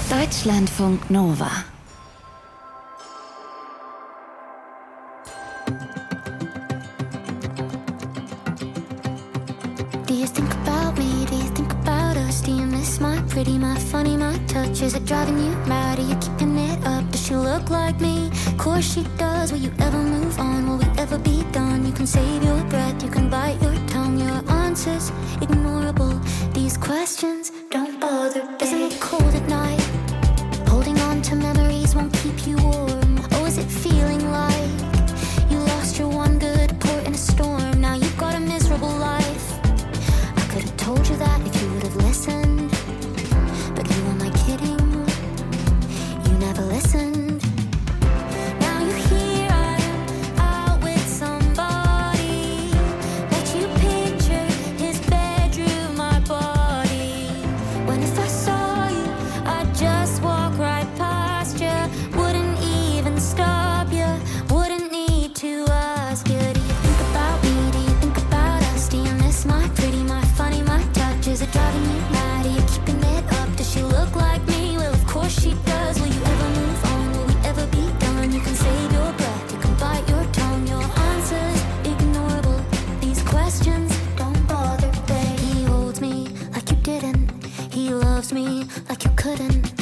Deutschlandfunk Nova. Do you think about me? Do you think about us? Do you miss my pretty, my funny, my touch? Is it driving you mad? Are you keeping it up? Does she look like me? Of course she does. Will you ever move on? Will we ever be done? You can save your breath, you can bite your tongue. Your answers ignorable. These questions don't bother. Isn't it cold at night? Holding on to memories won't keep you warm. Oh, is it feeling like you lost your one good port in a storm? Now you've got a miserable life. I could have told you that if you would have listened. But who am I kidding? You never listened. Now you're here, I am out with somebody. Bet you picture his bedroom, my body. When if I saw you, I'd just walk right past you. Wouldn't even stop you, wouldn't need to ask you. Do you think about me? Do you think about us? Do you miss my pretty, my funny, my touch? Is it driving you mad? Are you keeping it up? Does she look like me? Well, of course she does. Will you ever move on? Will we ever be done? You can save your breath, you can bite your tongue. Your answers ignorable. These questions don't bother, babe. He holds me like you didn't. He loves me like you couldn't.